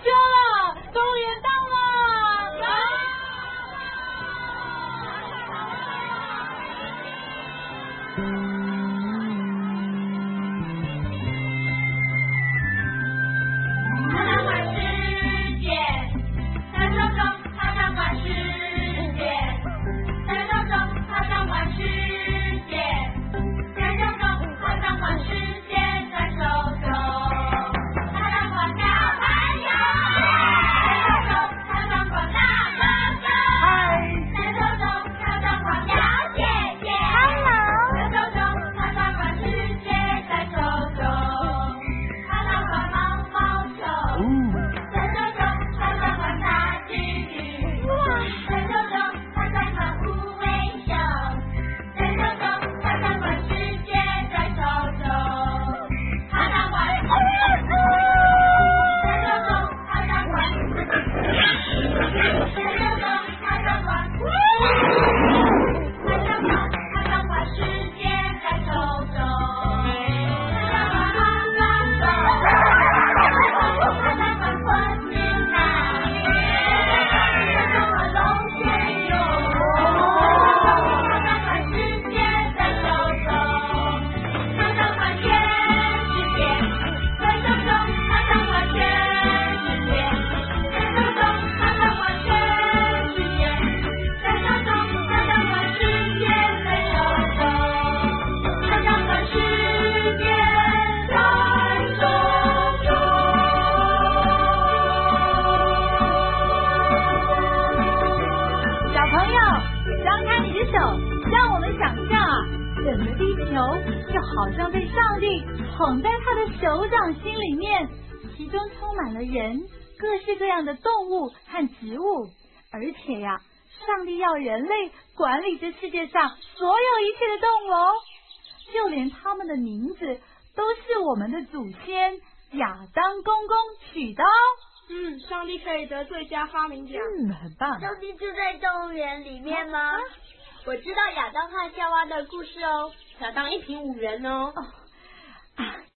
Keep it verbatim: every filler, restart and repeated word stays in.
车了，动物园到了！好像被上帝捧在他的手掌心里面，其中充满了人，各式各样的动物和植物，而且呀，上帝要人类管理这世界上所有一切的动物哦，就连他们的名字都是我们的祖先亚当公公取的哦。 嗯，上帝可以得最佳发明奖。 嗯，很棒。 上帝住在动物园里面吗？ 啊、我知道亚当和夏娃的故事哦，亚当一平五人哦。 哦啊